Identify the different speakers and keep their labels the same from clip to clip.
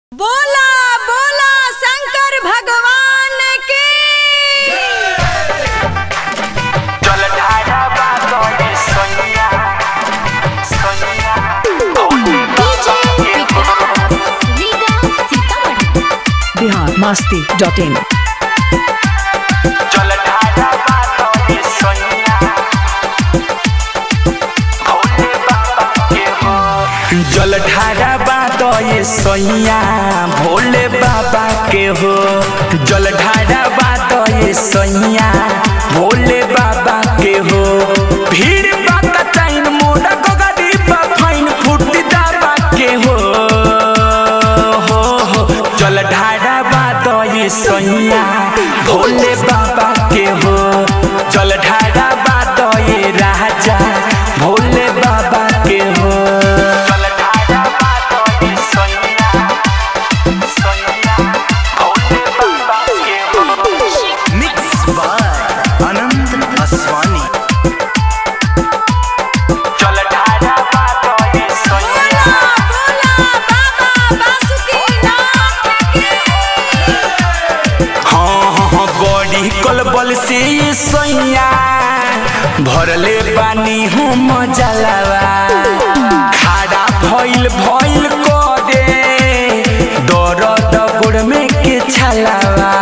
Speaker 1: बोला बोला शंकर भगवान की
Speaker 2: biharmasti.in
Speaker 3: जलधारा बात ये सैया भोले बाबा के हो। जलधारा बात ये सैया भोले बाबा के हो। भीड़ बात टाइम मोड़ा गोगरी फाइन फुटी दाबा के हो। जलधारा बात ये सैया भोले बाबा के हो। जलधारा बात ये राजा भोले बाबा के हो। बल से सैया भरले बानी हम जलावा खाड़ा भइल भइल करे दर्द गोड़ में के छलावा।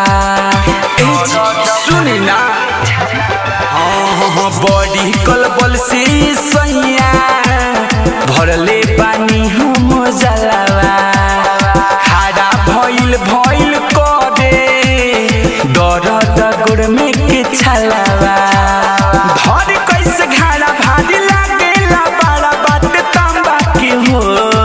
Speaker 3: सुनी ना हाँ बड़ी कलबल से सैया भरले बानी हम जलावा खाड़ा भइल भइल करे दर्द गोड़ में के छलावा। धर कैसे घाड़ा भारी लागेला बड़ा बात तांबा के हो।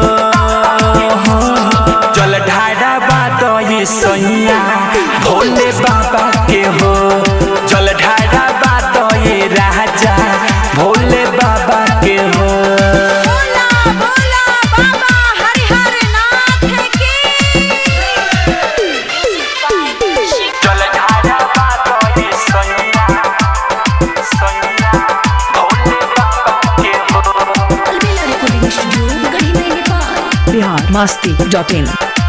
Speaker 3: जलधारा बात ये सैया भोले बाबा के हो। जलधारा बात ये राजा भोले बाबा के हो।
Speaker 1: बोला बोला बाबा हरिहर नाथ की
Speaker 3: जलधारा बात ये सैया भोले बाबा के हो।
Speaker 2: biharmasti.in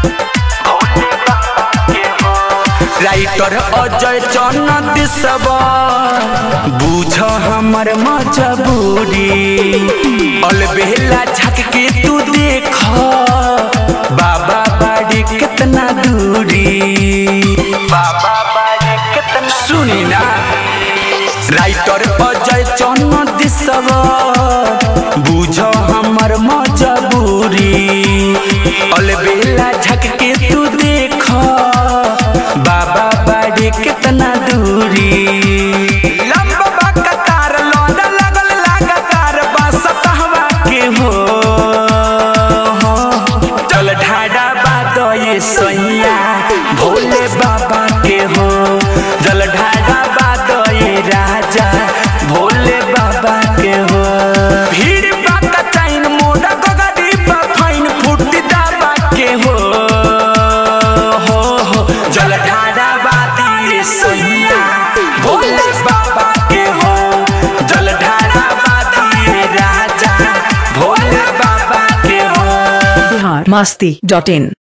Speaker 3: राइटर अजय चन्द सब बुझ हमर मजबूरी। अलबेला झक के तू देख बाबा बाड़ी कितना दूरी। बाबा बाड़ी कितना सुनी ना राइटर अजय चन्द सब बुझ हमर मजबूरी। अलबेला झक के तू देख बाबा बाड़ी कितना दूरी। लंबा कतार लौट लगल लगातार बसत हवा के हो। जलधारा बात ये सैया भोले बाबा के हो। जलधारा बात ये राजा भोले बाबा के हो। भीड़ बात टाइम मोड़ा गोगरी फाइन फुटी दाबा के हो। जलधारा बात ये सैया भोले बाबा के हो। जलधारा बात ये राजा भोले बाबा के हो।
Speaker 2: biharmasti.in